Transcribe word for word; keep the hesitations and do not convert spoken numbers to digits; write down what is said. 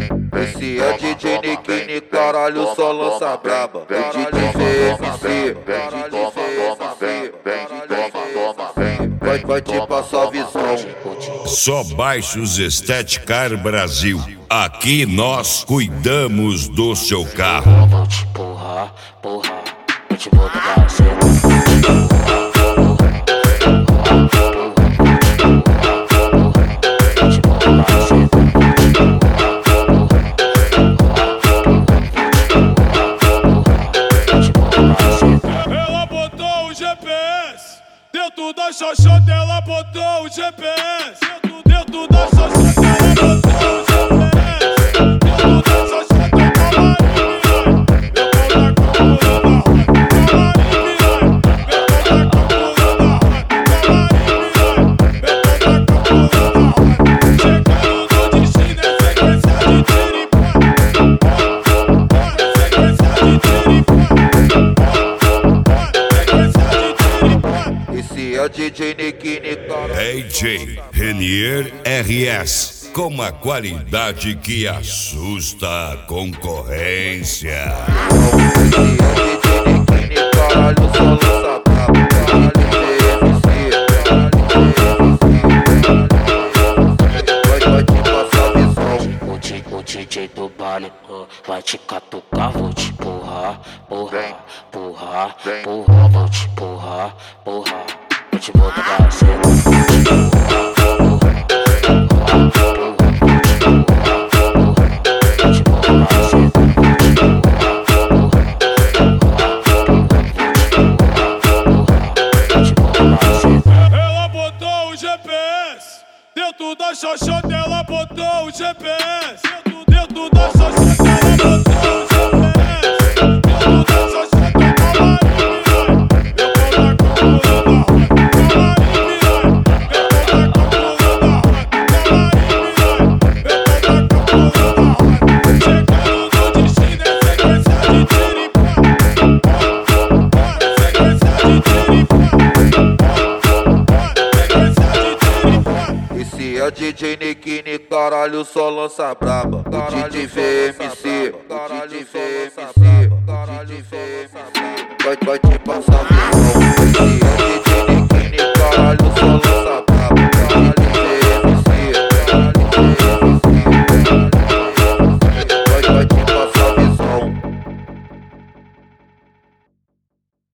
Esse é D J Nikini, caralho, só lança braba. D J V M C, vai, vai te passar visão. Só baixos Estética Brasil. Aqui nós cuidamos do seu carro. Vou te empurrar, porra, vou te botar pra cima. Ela botou o G P S dentro da xoxota, ela botou o G P S dentro, dentro da xoxota, ela botou o G P S dentro da xoxota, calma D J Nikini, D J Renier R S, com uma qualidade que assusta a concorrência. O D J do baile vai te catucar, vou te empurrar, porra, porra, porra, vou te empurrar, porra. Vou te botar pra cima. Ela botou o G P S dentro da xoxota, ela botou o G P S dentro, dentro da xoxota, ela botou o G P S dentro da xoxota, calma aí, eu vou dar com é D J Nikini, caralho, só lança braba. O D J V M C, o D J V M C, vai, vai te passar visão. Esse é o D J